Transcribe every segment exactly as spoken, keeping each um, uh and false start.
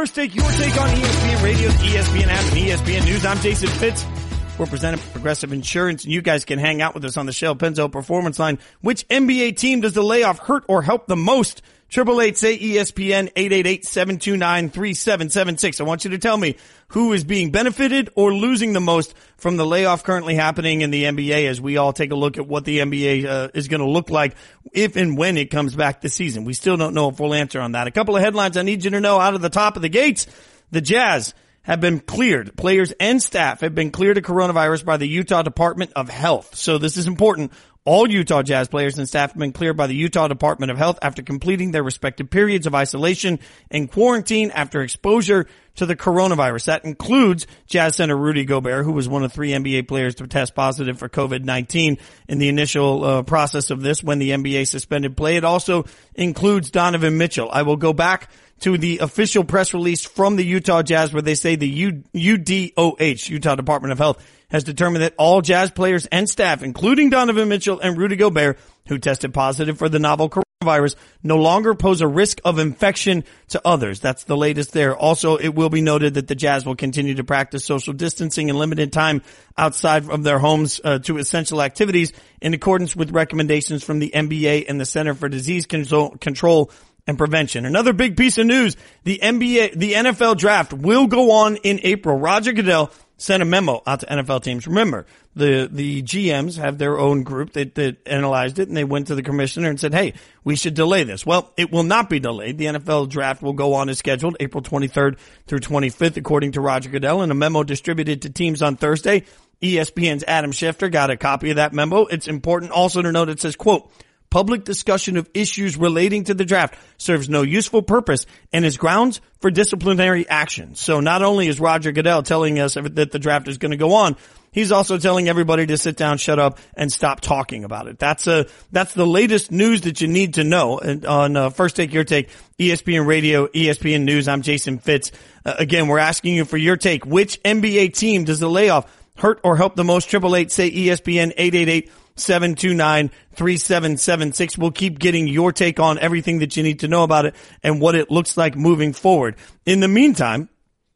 First Take, your take on E S P N Radio, the E S P N app, and E S P N News. I'm Jason Fitz. We're presented by Progressive Insurance, and you guys can hang out with us on the Shell Pennzoil Performance Line. Which N B A team does the layoff hurt or help the most? Triple eight say E S P N, eight eight eight, seven two nine, three seven seven six. I want you to tell me who is being benefited or losing the most from the layoff currently happening in the N B A, as we all take a look at what the N B A uh, is going to look like if and when it comes back this season. We still don't know a full answer on that. A couple of headlines I need you to know out of the top of the gates. The Jazz have been cleared. Players and staff have been cleared of coronavirus by the Utah Department of Health. So this is important. All Utah Jazz players and staff have been cleared by the Utah Department of Health after completing their respective periods of isolation and quarantine after exposure to the coronavirus. That includes Jazz center Rudy Gobert, who was one of three N B A players to test positive for COVID nineteen in the initial uh, process of this when the N B A suspended play. It also includes Donovan Mitchell. I will go back to the official press release from the Utah Jazz where they say the U- UDOH, Utah Department of Health, has determined that all Jazz players and staff, including Donovan Mitchell and Rudy Gobert, who tested positive for the novel coronavirus, no longer pose a risk of infection to others. That's the latest there. Also, it will be noted that the Jazz will continue to practice social distancing and limited time outside of their homes uh, to essential activities in accordance with recommendations from the N B A and the Center for Disease Control, Control and Prevention. Another big piece of news, the N B A, the N F L draft will go on in April. Roger Goodell sent a memo out to N F L teams. Remember, the, the G Ms have their own group that, that analyzed it, and they went to the commissioner and said, hey, we should delay this. Well, it will not be delayed. The N F L draft will go on as scheduled, April twenty-third through twenty-fifth, according to Roger Goodell. In a memo distributed to teams on Thursday, E S P N's Adam Schefter got a copy of that memo. It's important also to note it says, quote, public discussion of issues relating to the draft serves no useful purpose and is grounds for disciplinary action. So not only is Roger Goodell telling us that the draft is going to go on, he's also telling everybody to sit down, shut up, and stop talking about it. That's a, that's the latest news that you need to know. And on uh, First Take, Your Take, E S P N Radio, E S P N News, I'm Jason Fitz. Uh, again, we're asking you for your take. Which N B A team does the layoff hurt or help the most? Triple eight say E S P N, eight eight eight, seven two nine, three seven seven six. We'll keep getting your take on everything that you need to know about it and what it looks like moving forward. In the meantime,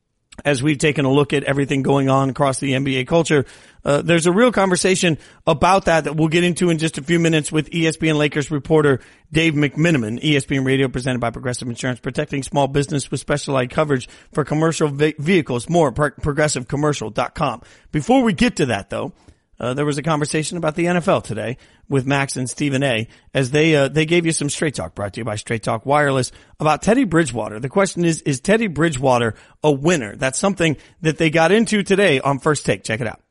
as we've taken a look at everything going on across the N B A culture, uh, there's a real conversation about that that we'll get into in just a few minutes with E S P N Lakers reporter Dave McMenamin. E S P N Radio presented by Progressive Insurance, protecting small business with specialized coverage for commercial ve- vehicles. More at progressive commercial dot com. Before we get to that, though, Uh, there was a conversation about the N F L today with Max and Stephen A. as they, uh, they gave you some Straight Talk, brought to you by Straight Talk Wireless, about Teddy Bridgewater. The question is, is Teddy Bridgewater a winner? That's something that they got into today on First Take. Check it out.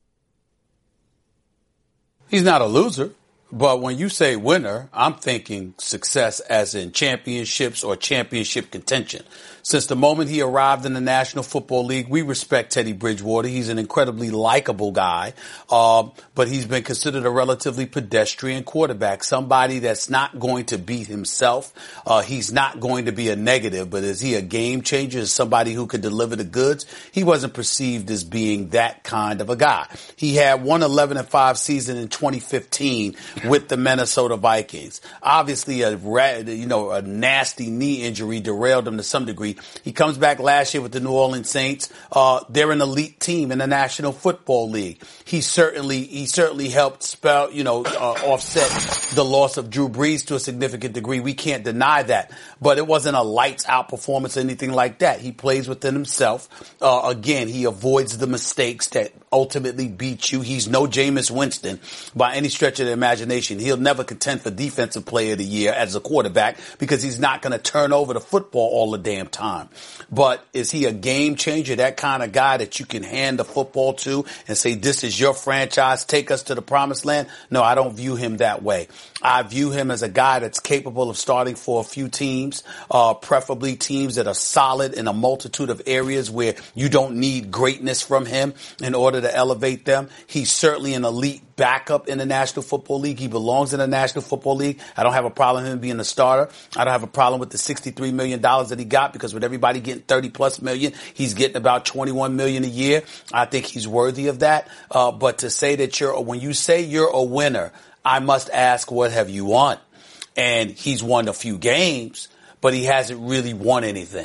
He's not a loser, but when you say winner, I'm thinking success as in championships or championship contention. Since the moment he arrived in the National Football League, we respect Teddy Bridgewater. He's an incredibly likable guy, uh, but he's been considered a relatively pedestrian quarterback, somebody that's not going to beat himself. Uh, he's not going to be a negative, but is he a game changer? Is somebody who could deliver the goods? He wasn't perceived as being that kind of a guy. He had one eleven and five season in twenty fifteen with the Minnesota Vikings. Obviously, a you know a nasty knee injury derailed him to some degree. He comes back last year with the New Orleans Saints. Uh, they're an elite team in the National Football League. He certainly, he certainly helped spell, you know, uh, offset the loss of Drew Brees to a significant degree. We can't deny that, but it wasn't a lights out performance or anything like that. He plays within himself. Uh, again, he avoids the mistakes that ultimately beat you. He's no Jameis Winston by any stretch of the imagination. He'll never contend for Defensive Player of the Year as a quarterback because he's not going to turn over the football all the damn time. But is he a game changer, that kind of guy that you can hand the football to and say, this is your franchise, take us to the promised land? No, I don't view him that way. I view him as a guy that's capable of starting for a few teams, uh, preferably teams that are solid in a multitude of areas where you don't need greatness from him in order to elevate them. He's certainly an elite backup in the National Football League. He belongs in the National Football League. I don't have a problem with him being a starter. I don't have a problem with the sixty-three million dollars that he got, because with everybody getting thirty plus million, he's getting about twenty-one million a year. I think he's worthy of that. Uh, but to say that you're, when you say you're a winner, I must ask, what have you won? And he's won a few games, but he hasn't really won anything.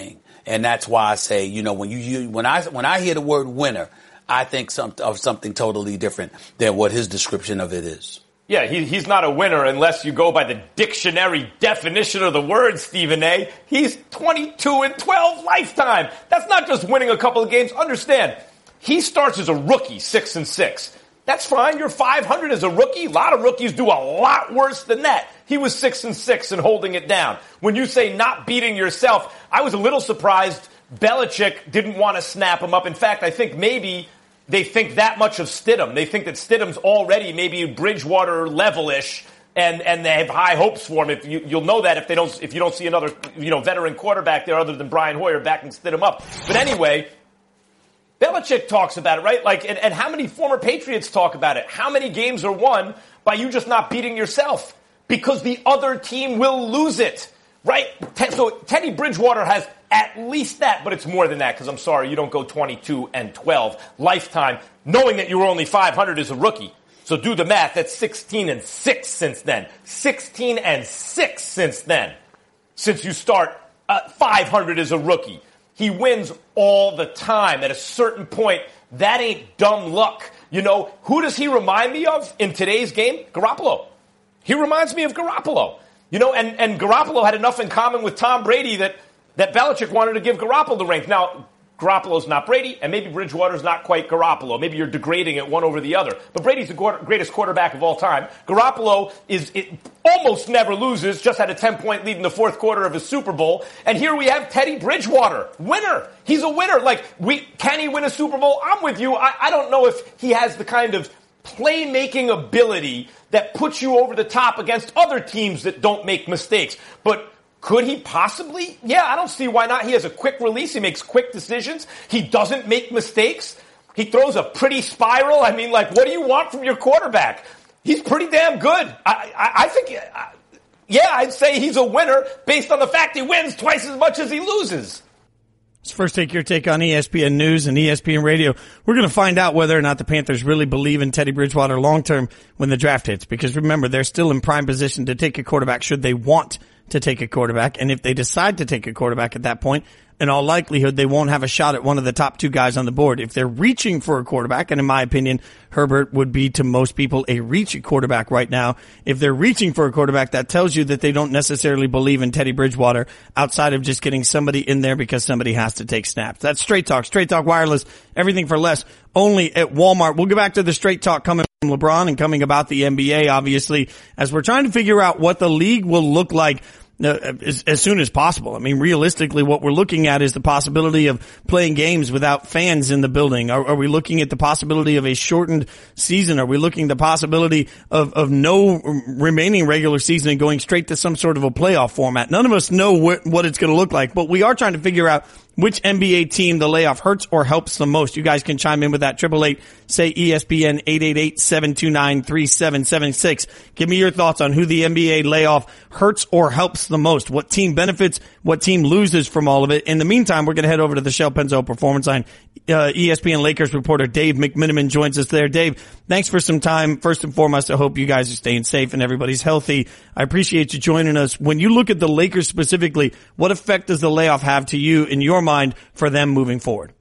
And that's why I say, you know, when you, you when I when I hear the word winner, I think some, of something totally different than what his description of it is. Yeah, he, he's not a winner unless you go by the dictionary definition of the word, Stephen A. He's twenty-two and twelve lifetime. That's not just winning a couple of games. Understand, he starts as a rookie, six and six. That's fine. You're five hundred as a rookie. A lot of rookies do a lot worse than that. He was six and six and holding it down. When you say not beating yourself, I was a little surprised Belichick didn't want to snap him up. In fact, I think maybe they think that much of Stidham. They think that Stidham's already maybe Bridgewater level-ish, and, and they have high hopes for him. If you, you'll know that if they don't, if you don't see another, you know, veteran quarterback there other than Brian Hoyer backing Stidham up. But anyway, Belichick talks about it, right? Like, and, and how many former Patriots talk about it? How many games are won by you just not beating yourself? Because the other team will lose it, right? So Teddy Bridgewater has at least that, but it's more than that, because I'm sorry, you don't go twenty-two and twelve lifetime, knowing that you were only five hundred as a rookie. So do the math. That's sixteen and six since then. sixteen and six since then. Since you start uh, five hundred as a rookie. He wins all the time. At a certain point, that ain't dumb luck. You know, who does he remind me of in today's game? Garoppolo. He reminds me of Garoppolo. You know, and, and Garoppolo had enough in common with Tom Brady that that Belichick wanted to give Garoppolo the ring. Now, Garoppolo's not Brady, and maybe Bridgewater's not quite Garoppolo. Maybe you're degrading it one over the other. But Brady's the greatest quarterback of all time. Garoppolo is it almost never loses, just had a ten-point lead in the fourth quarter of his Super Bowl. And here we have Teddy Bridgewater, winner. He's a winner. Like, we can he win a Super Bowl? I'm with you. I, I don't know if he has the kind of playmaking ability that puts you over the top against other teams that don't make mistakes. But could he possibly? Yeah, I don't see why not. He has a quick release. He makes quick decisions. He doesn't make mistakes. He throws a pretty spiral. I mean, like, what do you want from your quarterback? He's pretty damn good. I, I, I think, yeah, I'd say he's a winner based on the fact he wins twice as much as he loses. Let's first take your take on E S P N News and E S P N Radio. We're going to find out whether or not the Panthers really believe in Teddy Bridgewater long-term when the draft hits. Because remember, they're still in prime position to take a quarterback should they want to take a quarterback. And if they decide to take a quarterback at that point, in all likelihood, they won't have a shot at one of the top two guys on the board. If they're reaching for a quarterback, and in my opinion, Herbert would be to most people a reach quarterback right now. If they're reaching for a quarterback, that tells you that they don't necessarily believe in Teddy Bridgewater outside of just getting somebody in there because somebody has to take snaps. That's Straight Talk. Straight Talk Wireless, everything for less, only at Walmart. We'll get back to the Straight Talk coming from LeBron and coming about the N B A, obviously, as we're trying to figure out what the league will look like Uh, as, as soon as possible. I mean, realistically, what we're looking at is the possibility of playing games without fans in the building. Are, are we looking at the possibility of a shortened season? Are we looking at the possibility of, of no remaining regular season and going straight to some sort of a playoff format? None of us know what, what it's going to look like, but we are trying to figure out which N B A team the layoff hurts or helps the most. You guys can chime in with that. Triple eight, say E S P N, eight eight eight, seven two nine, three seven seven six. Give me your thoughts on who the N B A layoff hurts or helps the most. What team benefits, what team loses from all of it. In the meantime, we're going to head over to the Shell Pennzoil Performance Line. Uh, E S P N Lakers reporter Dave McMiniman joins us there. Dave, thanks for some time. First and foremost, I hope you guys are staying safe and everybody's healthy. I appreciate you joining us. When you look at the Lakers specifically, what effect does the layoff have to you in your mind for them moving forward?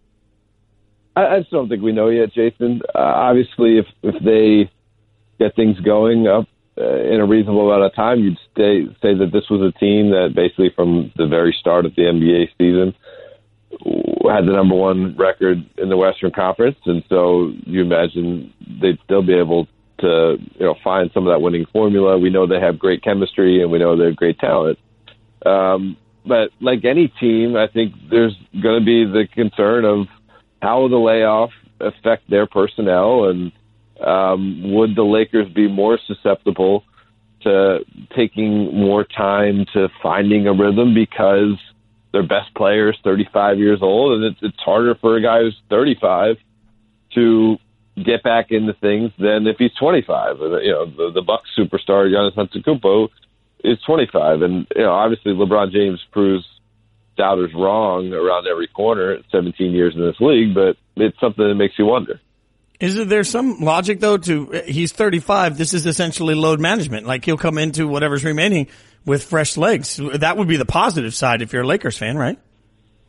I, I just don't think we know yet, Jason. Uh, obviously, if, if they get things going up uh, in a reasonable amount of time, you'd stay, say that this was a team that basically from the very start of the N B A season had the number one record in the Western Conference, and so you imagine they'd still be able to, you know, find some of that winning formula. We know they have great chemistry, and we know they have great talent. Um, but like any team, I think there's going to be the concern of how will the layoff affect their personnel, and um, would the Lakers be more susceptible to taking more time to finding a rhythm because their best player is thirty-five years old, and it's, it's harder for a guy who's thirty-five to get back into things than if he's twenty-five. You know, the, the Bucks superstar Giannis Antetokounmpo is twenty-five, and you know, obviously LeBron James proves doubters wrong around every corner. seventeen years in this league, but it's something that makes you wonder. Is there some logic, though, to he's thirty-five, this is essentially load management. Like, he'll come into whatever's remaining with fresh legs. That would be the positive side if you're a Lakers fan, right?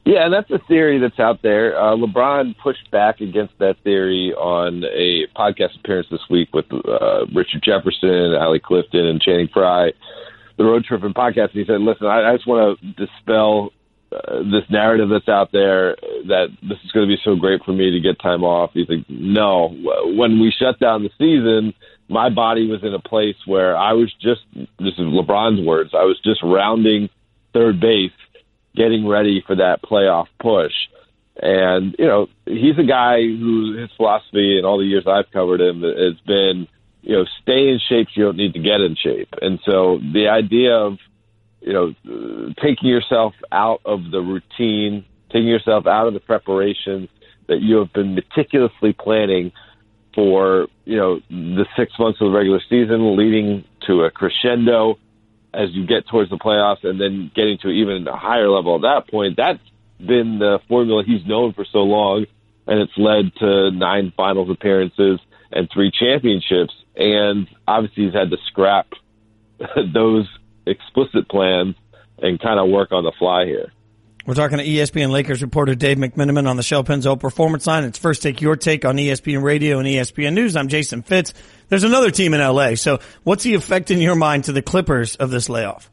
Yeah, and that's a theory that's out there. Uh, LeBron pushed back against that theory on a podcast appearance this week with uh, Richard Jefferson, Allie Clifton, and Channing Frye, the Road Trip and podcast. He said, listen, I, I just want to dispel uh, this narrative that's out there that this is going to be so great for me to get time off. He's like, no, when we shut down the season, my body was in a place where I was just, this is LeBron's words, I was just rounding third base, getting ready for that playoff push. And, you know, he's a guy who his philosophy in all the years I've covered him has been, you know, stay in shape so you don't need to get in shape. And so the idea of, you know, taking yourself out of the routine, taking yourself out of the preparation that you have been meticulously planning for, you know, the six months of the regular season, leading to a crescendo as you get towards the playoffs, and then getting to even a higher level at that point. That's been the formula he's known for so long, and it's led to nine finals appearances and three championships. And obviously he's had to scrap those explicit plans and kind of work on the fly here. We're talking to E S P N Lakers reporter Dave McMenamin on the Shell Pennzoil Performance Line. It's First Take Your Take on E S P N Radio and E S P N News. I'm Jason Fitz. There's another team in L A. So what's the effect in your mind to the Clippers of this layoff?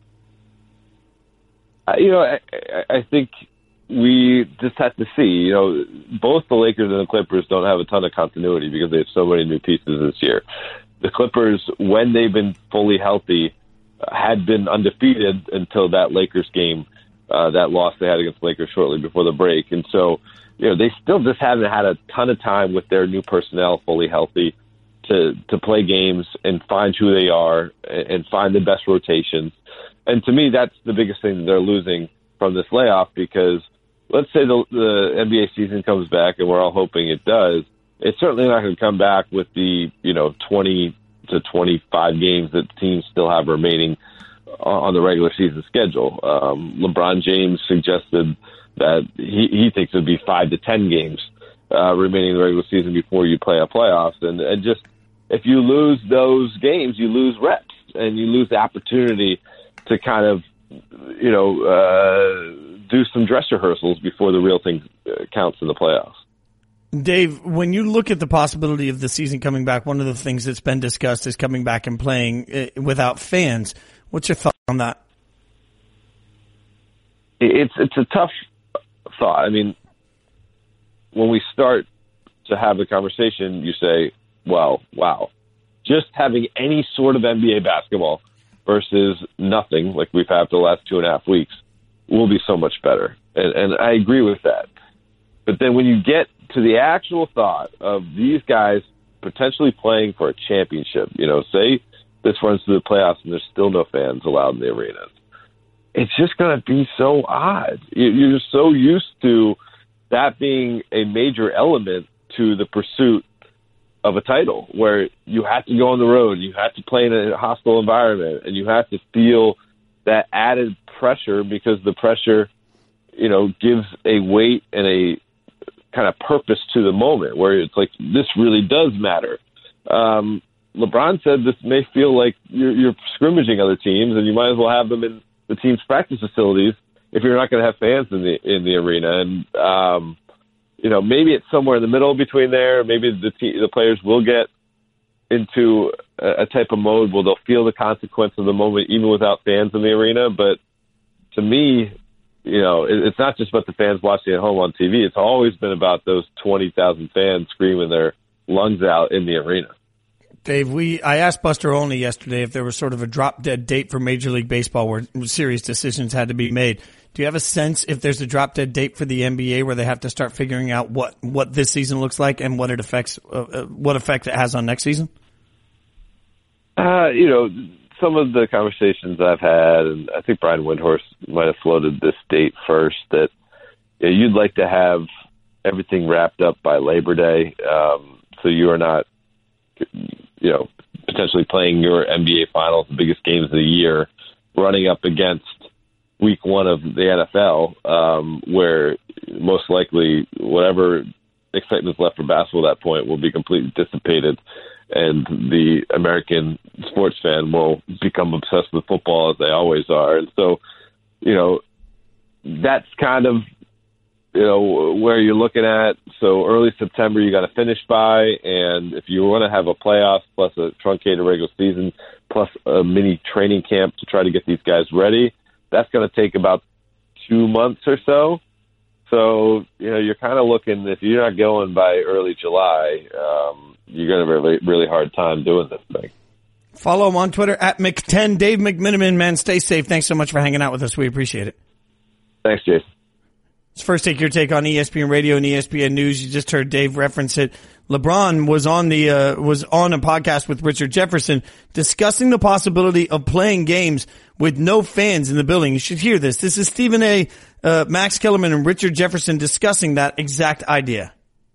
Uh, you know, I, I think we just have to see. You know, both the Lakers and the Clippers don't have a ton of continuity because they have so many new pieces this year. The Clippers, when they've been fully healthy, had been undefeated until that Lakers game. Uh, that loss they had against the Lakers shortly before the break. And so, you know, they still just haven't had a ton of time with their new personnel fully healthy to, to play games and find who they are and find the best rotations. And to me, that's the biggest thing that they're losing from this layoff, because let's say the, the N B A season comes back, and we're all hoping it does. It's certainly not going to come back with the, you know, twenty to twenty-five games that teams still have remaining on the regular season schedule. Um, LeBron James suggested that he, he thinks it would be five to ten games uh, remaining in the regular season before you play a playoffs. And, and just if you lose those games, you lose reps and you lose the opportunity to kind of, you know, uh, do some dress rehearsals before the real thing counts in the playoffs. Dave, when you look at the possibility of the season coming back, one of the things that's been discussed is coming back and playing without fans. What's your thought on that? It's it's a tough thought. I mean, when we start to have the conversation, you say, well, wow, just having any sort of N B A basketball versus nothing like we've had for the last two and a half weeks will be so much better. And, and I agree with that. But then when you get to the actual thought of these guys potentially playing for a championship, you know, say this runs through the playoffs and there's still no fans allowed in the arenas, it's just going to be so odd. You're so used to that being a major element to the pursuit of a title, where you have to go on the road, you have to play in a hostile environment, and you have to feel that added pressure, because the pressure, you know, gives a weight and a kind of purpose to the moment, where it's like, this really does matter. Um, LeBron said this may feel like you're, you're scrimmaging other teams, and you might as well have them in the team's practice facilities if you're not going to have fans in the in the arena. And um, you know, maybe it's somewhere in the middle between there. Maybe the te- the players will get into a, a type of mode where they'll feel the consequence of the moment, even without fans in the arena. But to me, you know, it, it's not just about the fans watching at home on T V. It's always been about those twenty thousand fans screaming their lungs out in the arena. Dave, we I asked Buster Olney yesterday if there was sort of a drop-dead date for Major League Baseball where serious decisions had to be made. Do you have a sense if there's a drop-dead date for the N B A where they have to start figuring out what, what this season looks like and what it affects, uh, what effect it has on next season? Uh, you know, some of the conversations I've had, and I think Brian Windhorst might have floated this date first, that you know, you'd like to have everything wrapped up by Labor Day, um, so you are not, you know, potentially playing your N B A Finals, the biggest games of the year, running up against week one of the N F L, um, where most likely whatever excitement is left for basketball at that point will be completely dissipated, and the American sports fan will become obsessed with football as they always are. And so, you know, that's kind of you know, where you're looking at. So early September, you got to finish by, and if you want to have a playoffs plus a truncated regular season plus a mini training camp to try to get these guys ready, that's going to take about two months or so. So, you know, you're kind of looking, if you're not going by early July, um, you're going to have a really, really hard time doing this thing. Follow him on Twitter at Mc ten. Dave McMiniman, man, stay safe. Thanks so much for hanging out with us. We appreciate it. Thanks, Jason. Let's first take your take on E S P N Radio and E S P N News. You just heard Dave reference it. LeBron was on the uh, was on a podcast with Richard Jefferson discussing the possibility of playing games with no fans in the building. You should hear this. This is Stephen A., uh, Max Kellerman, and Richard Jefferson discussing that exact idea.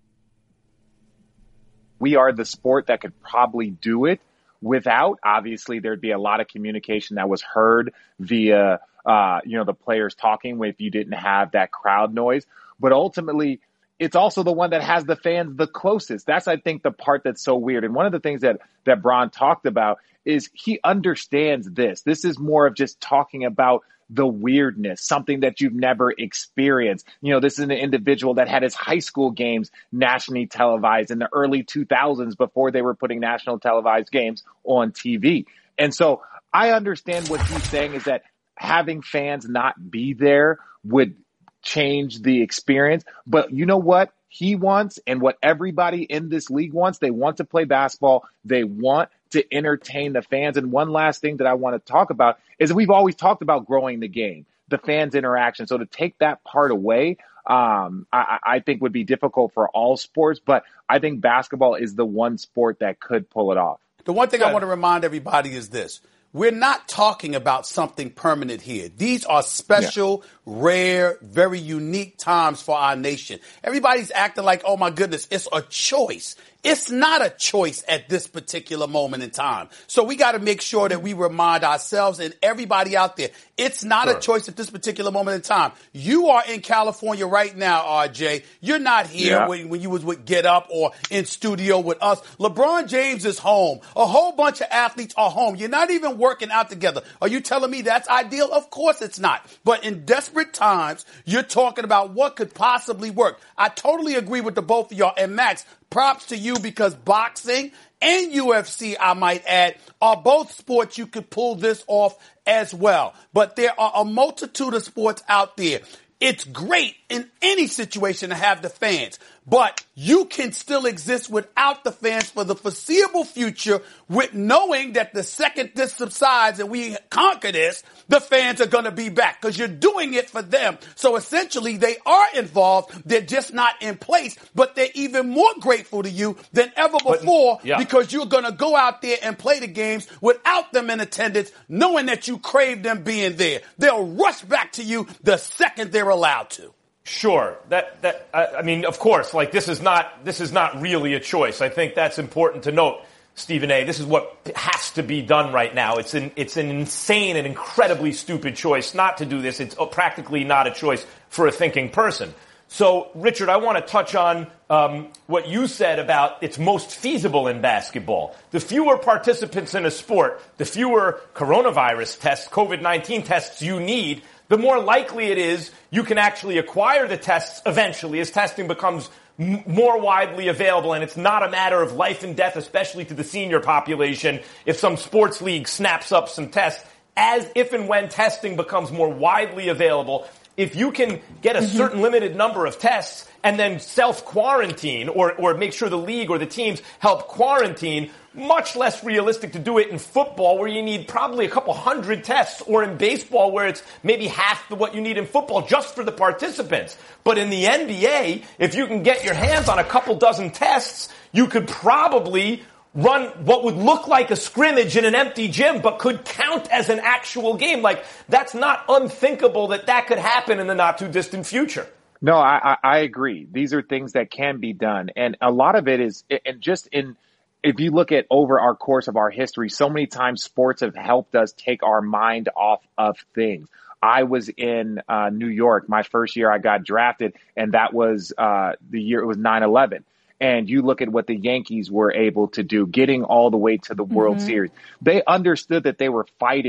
We are the sport that could probably do it without. Obviously, there'd be a lot of communication that was heard via, uh, you know, the players talking if you didn't have that crowd noise. But ultimately, it's also the one that has the fans the closest. That's, I think, the part that's so weird. And one of the things that, that Bron talked about is he understands this. This is more of just talking about the weirdness, something that you've never experienced. You know, this is an individual that had his high school games nationally televised in the early two thousands before they were putting national televised games on T V. And so I understand what he's saying is that having fans not be there would change the experience. But you know what he wants and what everybody in this league wants? They want to play basketball. They want to entertain the fans. And one last thing that I want to talk about is that we've always talked about growing the game, the fans' interaction. So to take that part away, um, I, I think would be difficult for all sports. But I think basketball is the one sport that could pull it off. The one thing I want to remind everybody is this. We're not talking about something permanent here. These are special, yeah. rare, very unique times for our nation. Everybody's acting like, oh, my goodness, it's a choice. It's not a choice at this particular moment in time. So we got to make sure that we remind ourselves and everybody out there, it's not sure. a choice at this particular moment in time. You are in California right now, R J. You're not here yeah. when, when you was with Get Up or in studio with us. LeBron James is home. A whole bunch of athletes are home. You're not even working out together. Are you telling me that's ideal? Of course it's not. But in desperate times, you're talking about what could possibly work. I totally agree with the both of y'all. And Max, props to you because boxing and U F C, I might add, are both sports you could pull this off as well. But there are a multitude of sports out there. It's great in any situation to have the fans, but you can still exist without the fans for the foreseeable future with knowing that the second this subsides and we conquer this, the fans are going to be back because you're doing it for them. So essentially they are involved. They're just not in place, but they're even more grateful to you than ever before but, yeah. because you're going to go out there and play the games without them in attendance, knowing that you crave them being there. They'll rush back to you the second they're allowed to. Sure. That, that, I mean, of course, like this is not, this is not really a choice. I think that's important to note, Stephen A. This is what has to be done right now. It's an, it's an insane and incredibly stupid choice not to do this. It's practically not a choice for a thinking person. So, Richard, I want to touch on, um, what you said about it's most feasible in basketball. The fewer participants in a sport, the fewer coronavirus tests, COVID nineteen tests you need, the more likely it is you can actually acquire the tests eventually as testing becomes m- more widely available. And it's not a matter of life and death, especially to the senior population, if some sports league snaps up some tests. As if and when testing becomes more widely available, if you can get a mm-hmm. certain limited number of tests and then self-quarantine or, or make sure the league or the teams help quarantine, much less realistic to do it in football where you need probably a couple hundred tests, or in baseball where it's maybe half of what you need in football just for the participants. But in the N B A, if you can get your hands on a couple dozen tests, you could probably run what would look like a scrimmage in an empty gym but could count as an actual game. Like, that's not unthinkable that that could happen in the not too distant future. No, I, I agree. These are things that can be done. And a lot of it is, and just in, if you look at over our course of our history, so many times sports have helped us take our mind off of things. I was in uh, New York my first year I got drafted, and that was uh, the year it was nine eleven. And you look at what the Yankees were able to do, getting all the way to the World mm-hmm. Series. They understood that they were fighting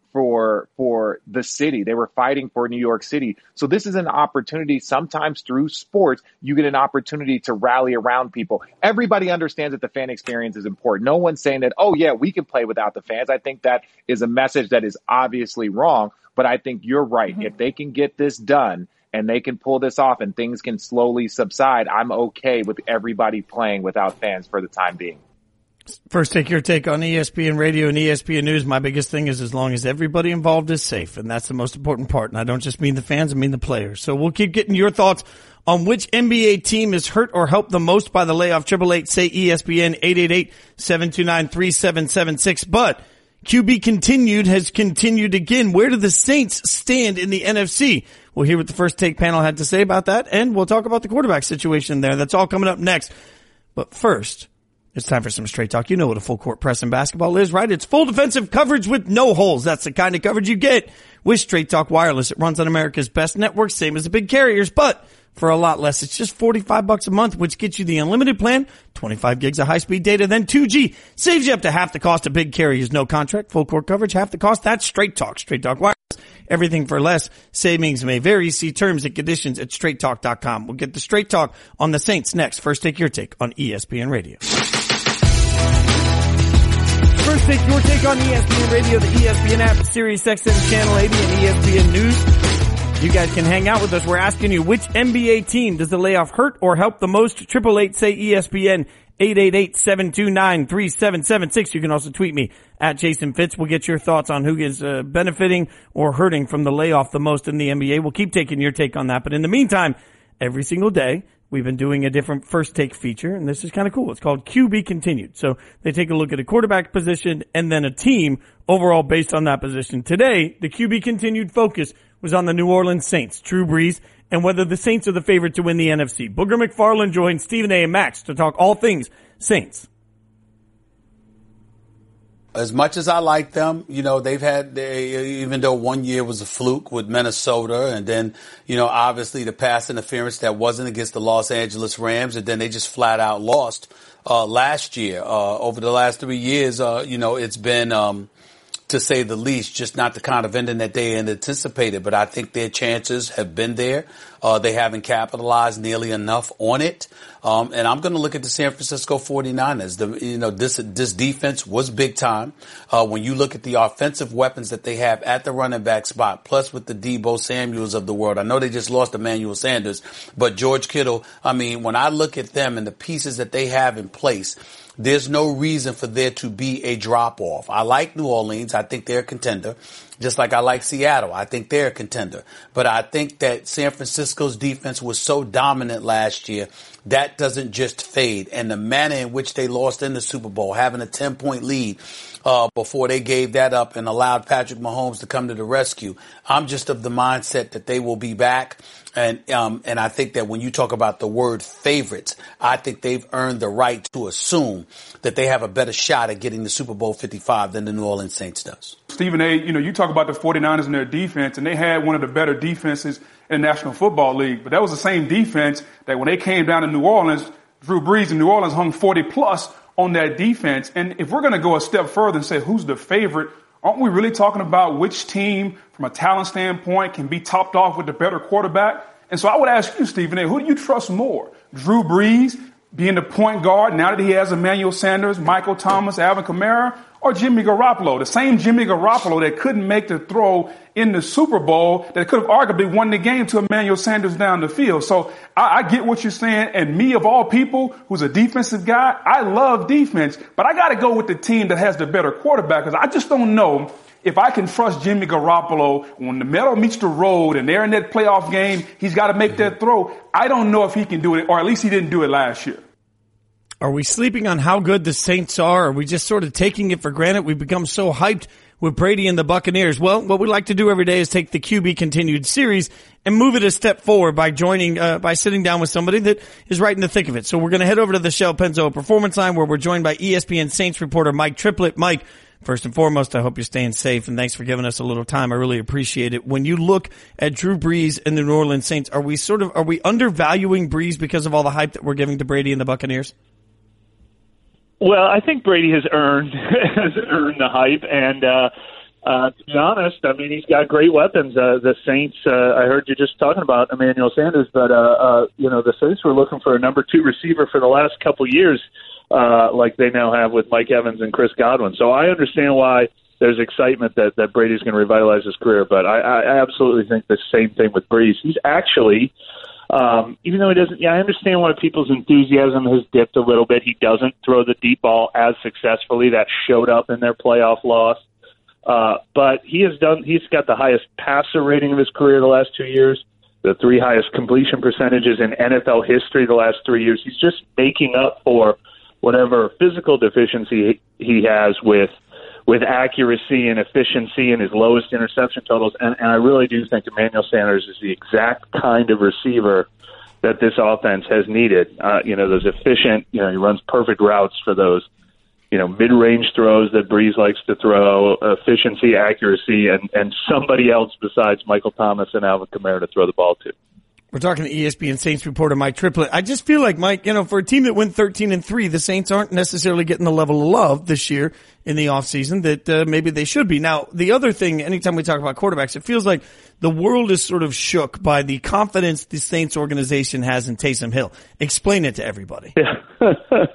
for for the city. They were fighting for New York City. So this is an opportunity. Sometimes through sports, you get an opportunity to rally around people. Everybody understands that the fan experience is important. No one's saying that, oh, yeah, we can play without the fans. I think that is a message that is obviously wrong. But I think you're right. Mm-hmm. If they can get this done and they can pull this off and things can slowly subside, I'm okay with everybody playing without fans for the time being. First, take your take on E S P N Radio and E S P N News. My biggest thing is as long as everybody involved is safe, and that's the most important part. And I don't just mean the fans, I mean the players. So we'll keep getting your thoughts on which N B A team is hurt or helped the most by the layoff. Triple eight, say E S P N, eight eight eight, seven two nine, three seven seven six. But Q B continued has continued again. Where do the Saints stand in the N F C? We'll hear what the First Take panel had to say about that, and we'll talk about the quarterback situation there. That's all coming up next. But first, it's time for some straight talk. You know what a full court press in basketball is, right? It's full defensive coverage with no holes. That's the kind of coverage you get with Straight Talk Wireless. It runs on America's best network, same as the big carriers, but for a lot less. It's just forty-five bucks a month, which gets you the unlimited plan, twenty-five gigs of high-speed data, then two G. Saves you up to half the cost of big carriers. No contract, full court coverage, half the cost. That's Straight Talk. Straight Talk Wireless. Everything for less. Savings may vary. See terms and conditions at straight talk dot com. We'll get the Straight Talk on the Saints next. First, take your take on E S P N Radio. First, take your take on E S P N Radio, the E S P N app, Sirius X M Channel eighty, and E S P N News. You guys can hang out with us. We're asking you, which N B A team does the layoff hurt or help the most? Triple eight, say E S P N, eight eight eight, seven two nine, three seven seven six. You can also tweet me at Jason Fitz. We'll get your thoughts on who is uh, benefiting or hurting from the layoff the most in the N B A. We'll keep taking your take on that. But in the meantime, every single day, we've been doing a different First Take feature, and this is kind of cool. It's called Q B Continued. So they take a look at a quarterback position and then a team overall based on that position. Today, the Q B Continued focus was on the New Orleans Saints, Drew Brees, and whether the Saints are the favorite to win the N F C. Booger McFarland joins Stephen A. and Max to talk all things Saints. As much as I like them, you know, they've had, they, even though one year was a fluke with Minnesota, and then, you know, obviously the pass interference that wasn't against the Los Angeles Rams, and then they just flat out lost uh last year. Uh Over the last three years, uh, you know, it's been, um to say the least, just not the kind of ending that they had anticipated. But I think their chances have been there. Uh, they haven't capitalized nearly enough on it. Um, and I'm going to look at the San Francisco forty-niners. The, you know, this, this defense was big time. Uh, when you look at the offensive weapons that they have at the running back spot, plus with the Deebo Samuels of the world. I know they just lost Emmanuel Sanders, but George Kittle, I mean, when I look at them and the pieces that they have in place, there's no reason for there to be a drop-off. I like New Orleans. I think they're a contender. Just like I like Seattle. I think they're a contender. But I think that San Francisco's defense was so dominant last year, that doesn't just fade. And the manner in which they lost in the Super Bowl, having a ten-point lead uh before they gave that up and allowed Patrick Mahomes to come to the rescue, I'm just of the mindset that they will be back. And um and I think that when you talk about the word favorites, I think they've earned the right to assume that they have a better shot at getting the Super Bowl fifty-five than the New Orleans Saints does. Stephen A., you know, you talk about the forty-niners and their defense, and they had one of the better defenses in the National Football League. But that was the same defense that when they came down to New Orleans, Drew Brees in New Orleans hung forty plus on that defense. And if we're going to go a step further and say who's the favorite, aren't we really talking about which team from a talent standpoint can be topped off with the better quarterback? And so I would ask you, Stephen A., who do you trust more? Drew Brees being the point guard now that he has Emmanuel Sanders, Michael Thomas, Alvin Kamara, or Jimmy Garoppolo, the same Jimmy Garoppolo that couldn't make the throw in the Super Bowl that could have arguably won the game to Emmanuel Sanders down the field. So I, I get what you're saying. And me, of all people, who's a defensive guy, I love defense. But I got to go with the team that has the better quarterback, because I just don't know if I can trust Jimmy Garoppolo when the metal meets the road and they're in that playoff game, he's got to make that throw. I don't know if he can do it, or at least he didn't do it last year. Are we sleeping on how good the Saints are? Are we just sort of taking it for granted? We've become so hyped with Brady and the Buccaneers. Well, what we like to do every day is take the Q B Continued series and move it a step forward by joining, uh, by sitting down with somebody that is right in the thick of it. So we're going to head over to the Shell Pennzoil Performance Line, where we're joined by E S P N Saints reporter Mike Triplett. Mike, first and foremost, I hope you're staying safe, and thanks for giving us a little time. I really appreciate it. When you look at Drew Brees and the New Orleans Saints, are we sort of, are we undervaluing Brees because of all the hype that we're giving to Brady and the Buccaneers? Well, I think Brady has earned has earned the hype, and uh, Uh, to be honest, I mean, he's got great weapons. Uh, the Saints, uh, I heard you just talking about Emmanuel Sanders, but, uh, uh, you know, the Saints were looking for a number two receiver for the last couple years, uh, like they now have with Mike Evans and Chris Godwin. So I understand why there's excitement that, that Brady's going to revitalize his career, but I, I absolutely think the same thing with Brees. He's actually, um, even though he doesn't, yeah, I understand why people's enthusiasm has dipped a little bit. He doesn't throw the deep ball as successfully. That showed up in their playoff loss. Uh, but he has done, he's got the highest passer rating of his career the last two years, the three highest completion percentages in N F L history the last three years. He's just making up for whatever physical deficiency he has with, with accuracy and efficiency and his lowest interception totals. And, and I really do think Emmanuel Sanders is the exact kind of receiver that this offense has needed. Uh, you know, those efficient, you know, he runs perfect routes for those, you know, mid-range throws that Brees likes to throw, efficiency, accuracy, and, and somebody else besides Michael Thomas and Alvin Kamara to throw the ball to. We're talking to E S P N Saints reporter Mike Triplett. I just feel like, Mike, you know, for a team that went thirteen and three, the Saints aren't necessarily getting the level of love this year in the offseason that uh, maybe they should be. Now, the other thing, anytime we talk about quarterbacks, it feels like the world is sort of shook by the confidence the Saints organization has in Taysom Hill. Explain it to everybody. Yeah.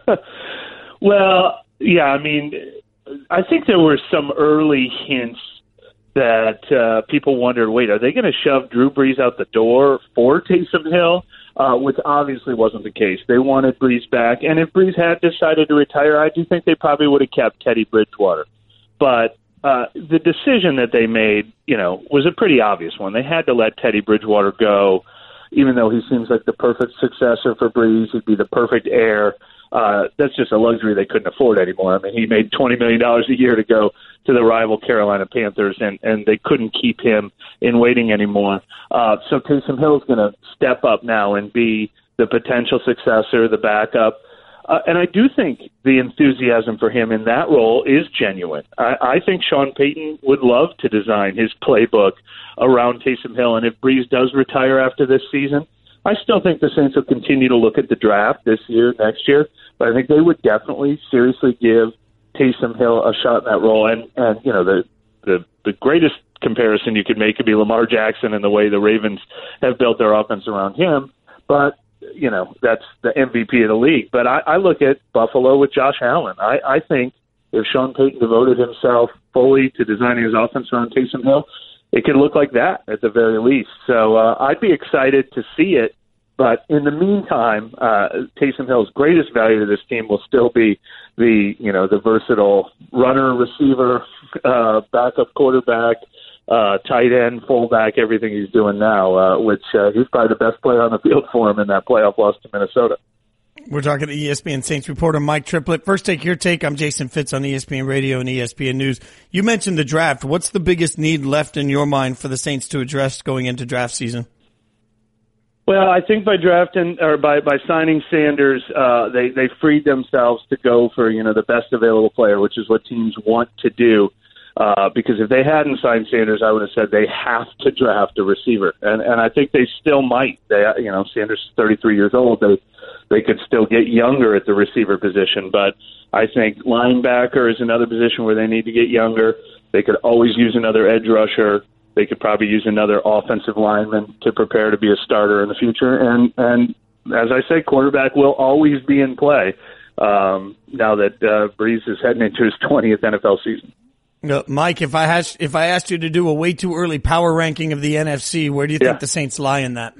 Well, yeah, I mean, I think there were some early hints that uh, people wondered, wait, are they going to shove Drew Brees out the door for Taysom Hill? Uh, which obviously wasn't the case. They wanted Brees back, and if Brees had decided to retire, I do think they probably would have kept Teddy Bridgewater. But uh, the decision that they made, you know, was a pretty obvious one. They had to let Teddy Bridgewater go, even though he seems like the perfect successor for Brees. He'd be the perfect heir. Uh, that's just a luxury they couldn't afford anymore. I mean, he made twenty million dollars a year to go to the rival Carolina Panthers, and, and they couldn't keep him in waiting anymore. Uh, so Taysom Hill is going to step up now and be the potential successor, the backup. Uh, and I do think the enthusiasm for him in that role is genuine. I, I think Sean Payton would love to design his playbook around Taysom Hill, and if Brees does retire after this season, I still think the Saints will continue to look at the draft this year, next year, but I think they would definitely seriously give Taysom Hill a shot in that role. And, and you know, the, the, the greatest comparison you could make could be Lamar Jackson and the way the Ravens have built their offense around him. But, you know, that's the M V P of the league. But I, I look at Buffalo with Josh Allen. I, I think if Sean Payton devoted himself fully to designing his offense around Taysom Hill, it could look like that at the very least. So uh, I'd be excited to see it. But in the meantime, uh, Taysom Hill's greatest value to this team will still be the, you know, the versatile runner, receiver, uh, backup quarterback, uh, tight end, fullback, everything he's doing now, uh, which uh, he's probably the best player on the field for him in that playoff loss to Minnesota. We're talking to E S P N Saints reporter Mike Triplett. First Take Your Take. I'm Jason Fitz on E S P N Radio and E S P N News. You mentioned the draft. What's the biggest need left in your mind for the Saints to address going into draft season? Well, I think by drafting or by, by signing Sanders, uh, they, they freed themselves to go for, you know, the best available player, which is what teams want to do. Uh, because if they hadn't signed Sanders, I would have said they have to draft a receiver. And, and I think they still might. They, you know, Sanders is thirty-three years old. They, they could still get younger at the receiver position. But I think linebacker is another position where they need to get younger. They could always use another edge rusher. They could probably use another offensive lineman to prepare to be a starter in the future. And, and as I say, quarterback will always be in play um, now that uh, Brees is heading into his twentieth N F L season. No, Mike, if I has, if I asked you to do a way too early power ranking of the N F C, where do you yeah. think the Saints lie in that?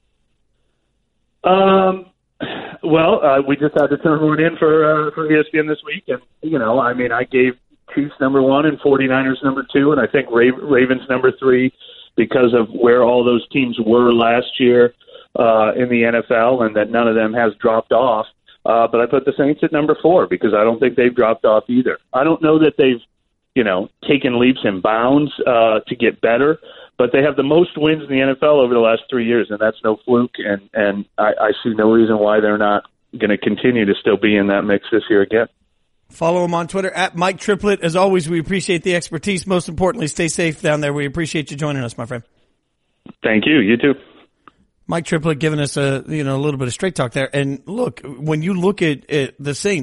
Um, well, uh, we just had to turn one in for uh, for E S P N this week, and you know, I mean, I gave Chiefs number one and 49ers number two, and I think Ravens number three because of where all those teams were last year uh, in the N F L, and that none of them has dropped off. Uh, but I put the Saints at number four because I don't think they've dropped off either. I don't know that they've you know, taken leaps and bounds uh, to get better, but they have the most wins in the N F L over the last three years, and that's no fluke, and, and I, I see no reason why they're not going to continue to still be in that mix this year again. Follow him on Twitter, at Mike Triplett. As always, we appreciate the expertise. Most importantly, stay safe down there. We appreciate you joining us, my friend. Thank you. You too. Mike Triplett giving us a, you know, a little bit of straight talk there. And look, when you look at, at the Saints,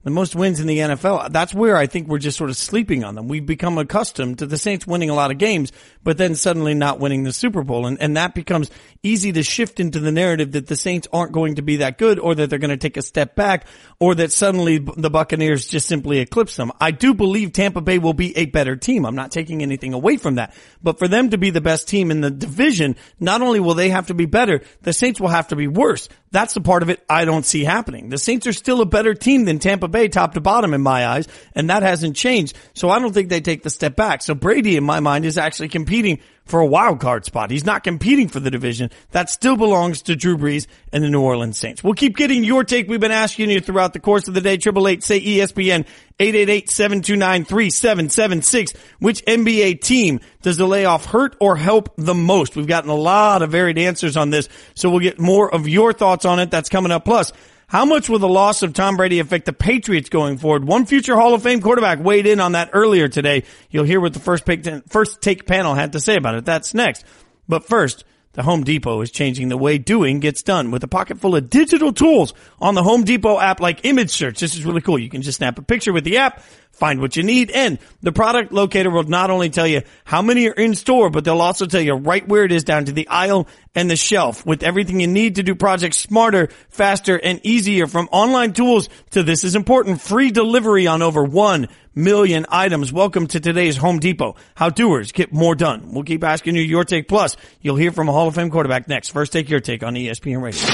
the most wins in the N F L. That's where I think we're just sort of sleeping on them. We've become accustomed to the Saints winning a lot of games, but then suddenly not winning the Super Bowl. And, and that becomes easy to shift into the narrative that the Saints aren't going to be that good, or that they're going to take a step back, or that suddenly the Buccaneers just simply eclipse them. I do believe Tampa Bay will be a better team. I'm not taking anything away from that. But for them to be the best team in the division, not only will they have to be better, the Saints will have to be worse. That's the part of it I don't see happening. The Saints are still a better team than Tampa Bay, top to bottom in my eyes, and that hasn't changed. So I don't think they take the step back. So Brady, in my mind, is actually competing for a wild card spot. He's not competing for the division. That still belongs to Drew Brees and the New Orleans Saints. We'll keep getting your take. We've been asking you throughout the course of the day. Triple eight say E S P N, eight eight eight, seven two nine, three seven seven six. Which N B A team does the layoff hurt or help the most? We've gotten a lot of varied answers on this, so we'll get more of your thoughts on it. That's coming up. Plus, how much will the loss of Tom Brady affect the Patriots going forward? One future Hall of Fame quarterback weighed in on that earlier today. You'll hear what the first, pick, first take panel had to say about it. That's next. But first, the Home Depot is changing the way doing gets done with a pocket full of digital tools on the Home Depot app like image search. This is really cool. You can just snap a picture with the app, find what you need, and the product locator will not only tell you how many are in store, but they'll also tell you right where it is down to the aisle and the shelf, with everything you need to do projects smarter, faster, and easier. From online tools to, this is important, free delivery on over one million items. Welcome to today's Home Depot. How doers get more done. We'll keep asking you your take. Plus, you'll hear from a Hall of Fame quarterback next. First, take your take on E S P N Radio.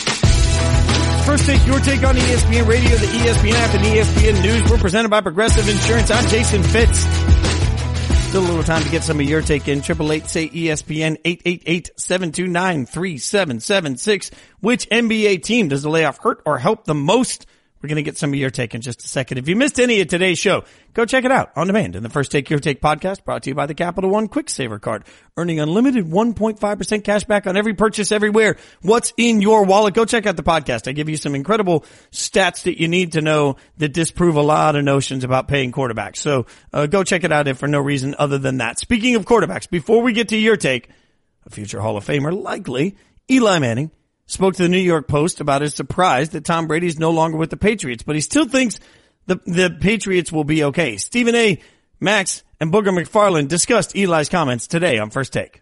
First, take your take on E S P N Radio, the E S P N app, and E S P N News. We're presented by Progressive Insurance. I'm Jason Fitz. Still a little time to get some of your take in. Triple eight say E S P N, eight eight eight, seven two nine, three seven seven six. Which N B A team does the layoff hurt or help the most? We're going to get some of your take in just a second. If you missed any of today's show, go check it out on demand in the First Take Your Take podcast, brought to you by the Capital One Quick Saver Card, earning unlimited one point five percent cash back on every purchase everywhere. What's in your wallet? Go check out the podcast. I give you some incredible stats that you need to know that disprove a lot of notions about paying quarterbacks. So uh, go check it out if for no reason other than that. Speaking of quarterbacks, before we get to your take, a future Hall of Famer, likely, Eli Manning, spoke to the New York Post about his surprise that Tom Brady's no longer with the Patriots, but he still thinks the the Patriots will be okay. Stephen A., Max, and Booger McFarland discussed Eli's comments today on First Take.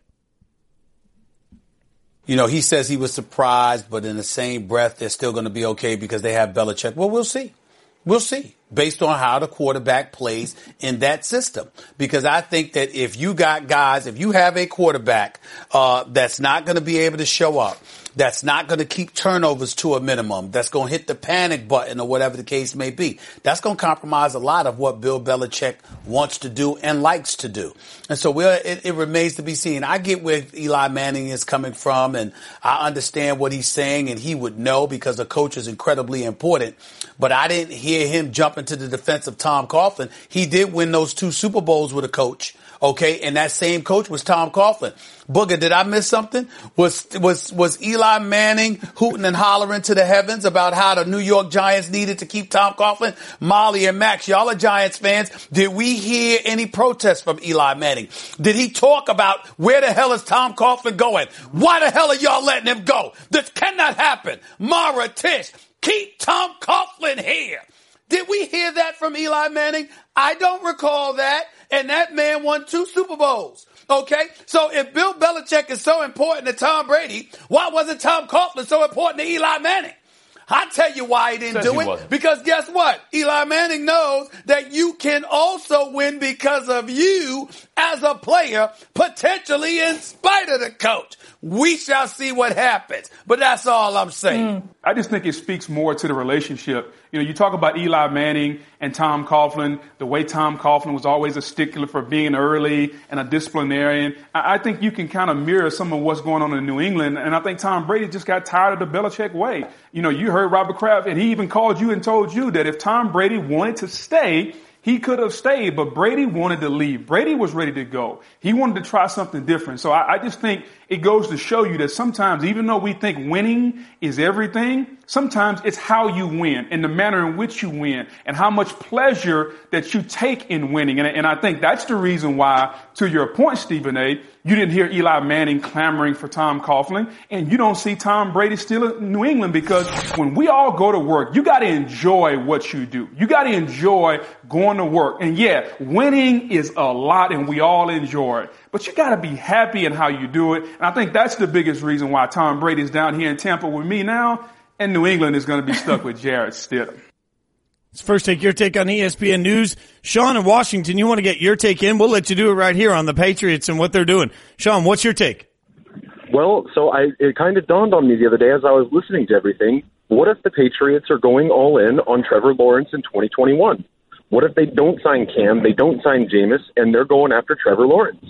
You know, he says he was surprised, but in the same breath, they're still going to be okay because they have Belichick. Well, we'll see. We'll see based on how the quarterback plays in that system. Because I think that if you got guys, if you have a quarterback uh that's not going to be able to show up, that's not going to keep turnovers to a minimum, that's going to hit the panic button or whatever the case may be, that's going to compromise a lot of what Bill Belichick wants to do and likes to do. And so we'll, it, it remains to be seen. I get where Eli Manning is coming from, and I understand what he's saying, and he would know because a coach is incredibly important. But I didn't hear him jump into the defense of Tom Coughlin. He did win those two Super Bowls with a coach. Okay, and that same coach was Tom Coughlin. Booger, did I miss something? Was was was Eli Manning hooting and hollering to the heavens about how the New York Giants needed to keep Tom Coughlin? Molly and Max, y'all are Giants fans. Did we hear any protests from Eli Manning? Did he talk about where the hell is Tom Coughlin going? Why the hell are y'all letting him go? This cannot happen. Mara, Tish, keep Tom Coughlin here. Did we hear that from Eli Manning? I don't recall that. And that man won two Super Bowls. Okay? So if Bill Belichick is so important to Tom Brady, why wasn't Tom Coughlin so important to Eli Manning? I'll tell you why he didn't do it. Wasn't. Because guess what? Eli Manning knows that you can also win because of you as a player, potentially in spite of the coach. We shall see what happens. But that's all I'm saying. Mm. I just think it speaks more to the relationship. You know, you talk about Eli Manning and Tom Coughlin, the way Tom Coughlin was always a stickler for being early and a disciplinarian. I, I think you can kind of mirror some of what's going on in New England. And I think Tom Brady just got tired of the Belichick way. You know, you heard Robert Kraft, and he even called you and told you that if Tom Brady wanted to stay, He could have stayed, but Brady wanted to leave. Brady was ready to go. He wanted to try something different. So I, I just think it goes to show you that sometimes, even though we think winning is everything, sometimes it's how you win and the manner in which you win and how much pleasure that you take in winning. And, and I think that's the reason why, to your point, Stephen A., you didn't hear Eli Manning clamoring for Tom Coughlin, and you don't see Tom Brady still in New England, because when we all go to work, you got to enjoy what you do. You got to enjoy going to work. And yeah, winning is a lot and we all enjoy it, but you got to be happy in how you do it. And I think that's the biggest reason why Tom Brady is down here in Tampa with me now, and New England is going to be stuck with Jarrett Stidham. Let's first take your take on E S P N News. Sean in Washington, you want to get your take in? We'll let you do it right here on the Patriots and what they're doing. Sean, what's your take? Well, so I, it kind of dawned on me the other day as I was listening to everything. What if the Patriots are going all in on Trevor Lawrence in twenty twenty-one? What if they don't sign Cam, they don't sign Jameis, and they're going after Trevor Lawrence?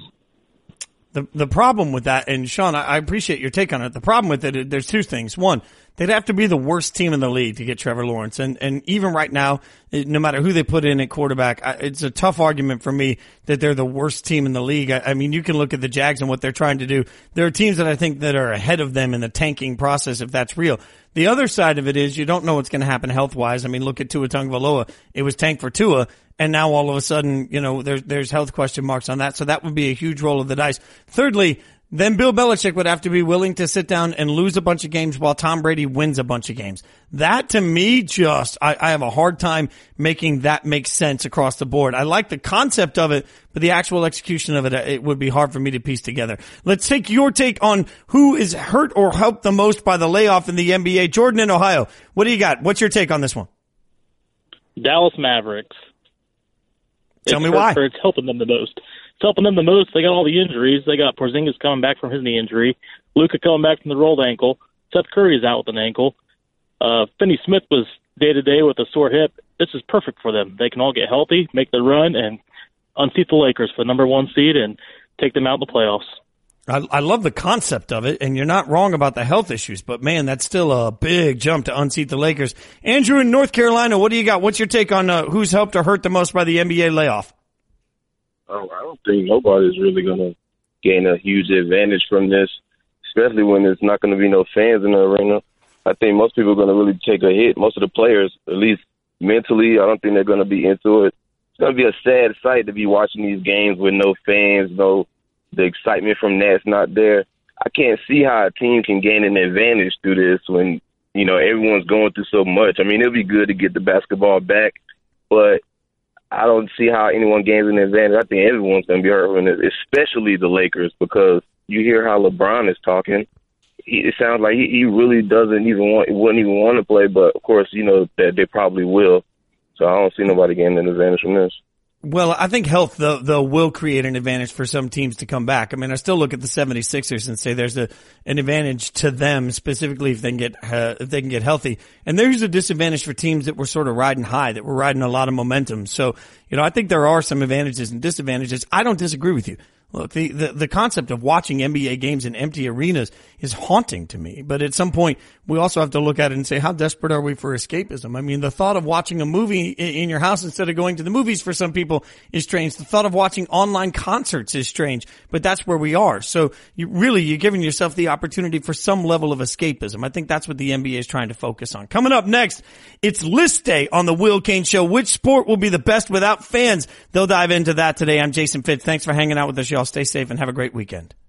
The the problem with that, and Sean, I, I appreciate your take on it. The problem with it, there's two things. One, they'd have to be the worst team in the league to get Trevor Lawrence. And, and even right now, no matter who they put in at quarterback, it's a tough argument for me that they're the worst team in the league. I, I mean, you can look at the Jags and what they're trying to do. There are teams that I think that are ahead of them in the tanking process, if that's real. The other side of it is you don't know what's going to happen health-wise. I mean, look at Tua Tagovailoa. It was tanked for Tua, and now all of a sudden, you know, there's, there's health question marks on that. So that would be a huge roll of the dice. Thirdly, then Bill Belichick would have to be willing to sit down and lose a bunch of games while Tom Brady wins a bunch of games. That, to me, just, I, I have a hard time making that make sense across the board. I like the concept of it, but the actual execution of it, it would be hard for me to piece together. Let's take your take on who is hurt or helped the most by the layoff in the N B A. Jordan in Ohio, what do you got? What's your take on this one? Dallas Mavericks. Tell it's me why. It's helping them the most. It's helping them the most. They got all the injuries. They got Porzingis coming back from his knee injury. Luka coming back from the rolled ankle. Seth Curry is out with an ankle. Uh, Finney Smith was day-to-day with a sore hip. This is perfect for them. They can all get healthy, make the run, and unseat the Lakers for the number one seed and take them out in the playoffs. I, I love the concept of it, and you're not wrong about the health issues, but, man, that's still a big jump to unseat the Lakers. Andrew in North Carolina, what do you got? What's your take on uh, who's helped or hurt the most by the N B A layoff? Oh, I don't think nobody's really going to gain a huge advantage from this, especially when there's not going to be no fans in the arena. I think most people are going to really take a hit. Most of the players, at least mentally, I don't think they're going to be into it. It's going to be a sad sight to be watching these games with no fans, no the excitement from that's not there. I can't see how a team can gain an advantage through this when, you know, everyone's going through so much. I mean, it'll be good to get the basketball back, but I don't see how anyone gains an advantage. I think everyone's going to be hurt from it, especially the Lakers, because you hear how LeBron is talking. He, it sounds like he, he really doesn't even want, wouldn't even want to play, but of course, you know, that they probably will. So I don't see nobody gaining an advantage from this. Well, I think health, though, though, will create an advantage for some teams to come back. I mean, I still look at the seventy-sixers and say there's a, an advantage to them, specifically if they can get, uh, if they can get healthy. And there's a disadvantage for teams that were sort of riding high, that were riding a lot of momentum. So, you know, I think there are some advantages and disadvantages. I don't disagree with you. Look, the, the, the concept of watching N B A games in empty arenas is haunting to me. But at some point, we also have to look at it and say, how desperate are we for escapism? I mean, the thought of watching a movie in your house instead of going to the movies for some people is strange. The thought of watching online concerts is strange, but that's where we are. So you really, you're giving yourself the opportunity for some level of escapism. I think that's what the N B A is trying to focus on. Coming up next, it's list day on the Will Cain Show. Which sport will be the best without fans? They'll dive into that today. I'm Jason Fitz. Thanks for hanging out with us, y'all. Stay safe and have a great weekend.